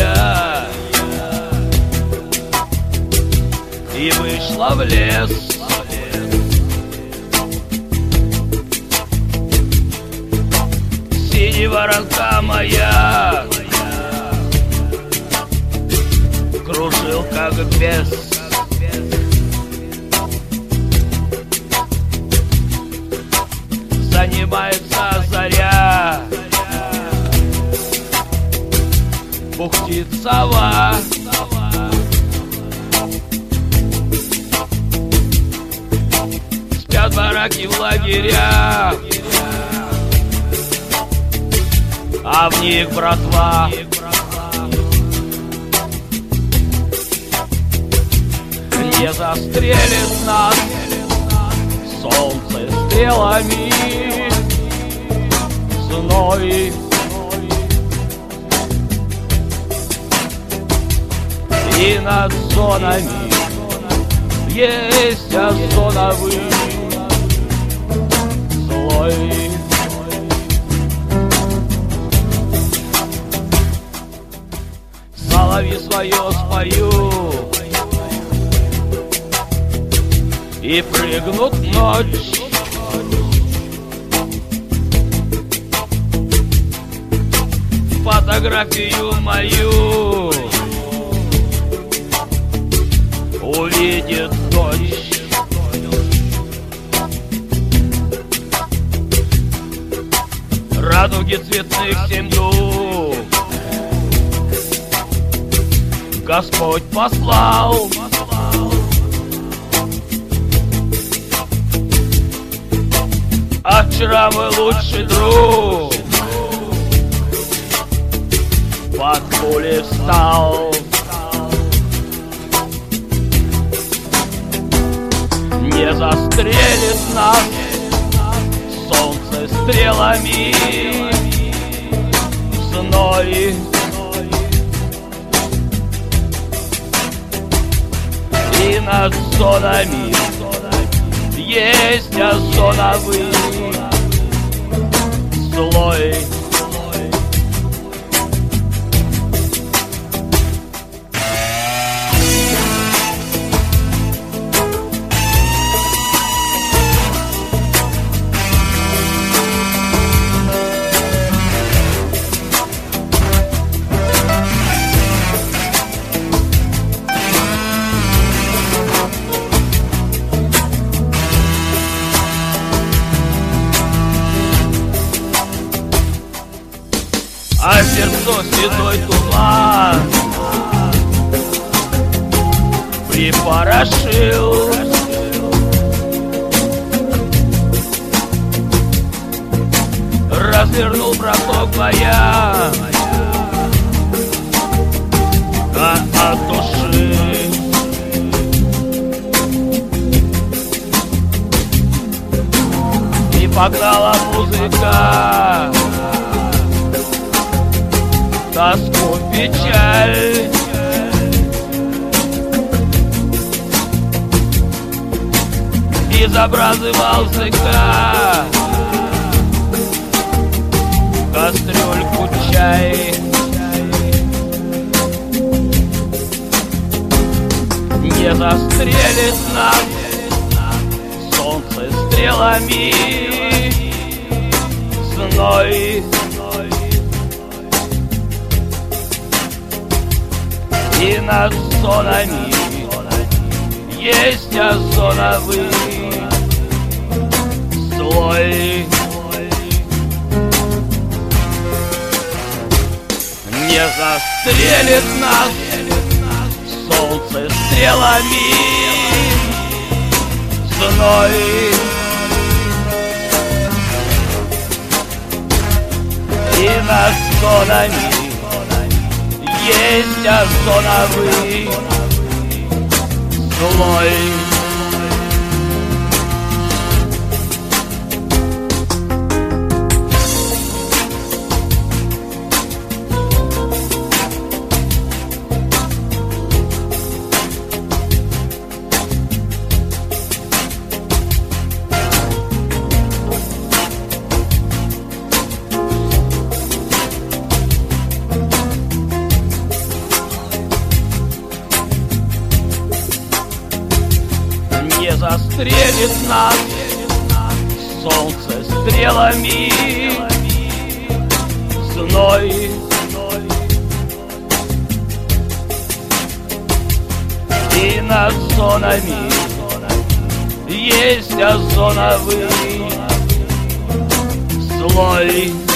я и вышла в лес. Синяя воронка моя кружил как бес. Занимается заря, бухтит сова. Спят бараки в лагерях, а в них братва. Не застрелит нас солнце стрелами зной. И над зонами есть озоновый слой. Соловьи свое спою и прыгнут ночь. Фотографию мою увидит дочь. Радуги цветных семью Господь послал. А вчера мой лучший друг под пули встал. Не застрелит нас солнце стрелами зной. И над зонами есть озоновый слой. А сердцу седой туман припорошил. Развернул браток моя от души. И погнала музыка тоску, печаль. Изобразывался кастрюльку чай. Не застрелит нас солнце стрелами зной. И над зонами есть озоновый слой. Не застрелит нас солнце стрелами зной. И над зонами есть озоновый слой. застрелит нас солнце стрелами. Зной и над зонами есть озоновый слой.